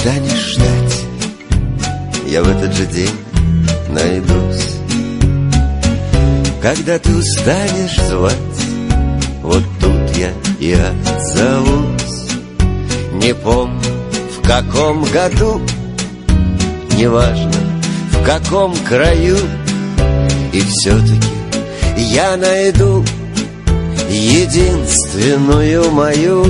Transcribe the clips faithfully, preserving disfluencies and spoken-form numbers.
устанешь ждать, я в этот же день найдусь. Когда ты устанешь звать, вот тут я и отзовусь. Не помню, в каком году, неважно, в каком краю, и все-таки я найду единственную мою.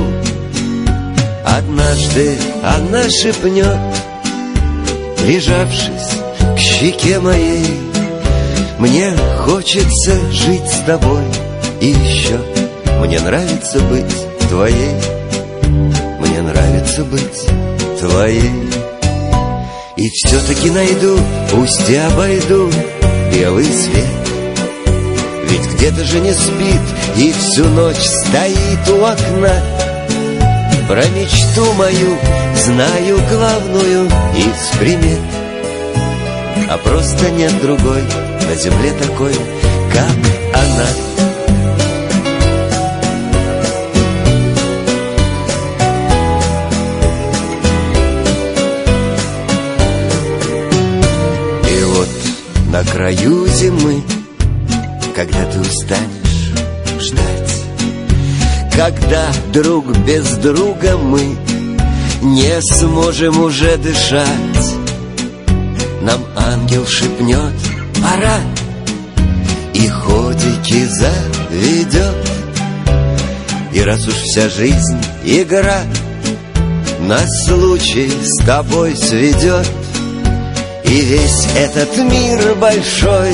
Однажды она шепнет, прижавшись к щеке моей: мне хочется жить с тобой, и еще мне нравится быть твоей. Мне нравится быть твоей. И все-таки найду, пусть и обойду белый свет, ведь где-то же не спит и всю ночь стоит у окна. Про мечту мою знаю главную из примет, а просто нет другой на земле такой, как она. И вот на краю зимы, когда ты устанешь ждать, когда друг без друга мы не сможем уже дышать, нам ангел шепнет: пора, и ходики заведет. И раз уж вся жизнь игра нас случай с тобой сведет, и весь этот мир большой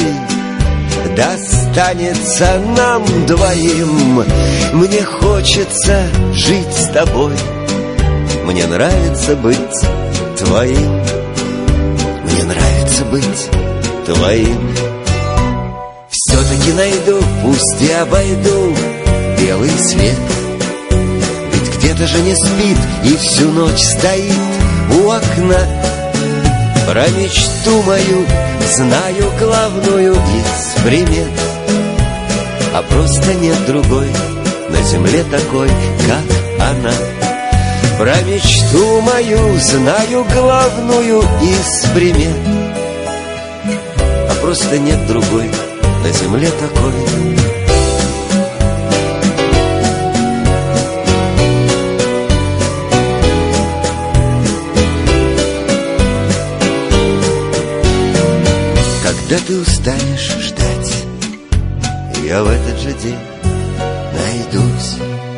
достанется нам двоим. Мне хочется жить с тобой, мне нравится быть твоим. Мне нравится быть твоим. Все-таки найду, пусть и обойду белый свет, ведь где-то же не спит и всю ночь стоит у окна. Про мечту мою знаю главную из примет, а просто нет другой на земле такой, как она. Про мечту мою знаю главную из примет, а просто нет другой на земле такой. Когда ты устанешь ждать, я в этот же день найдусь.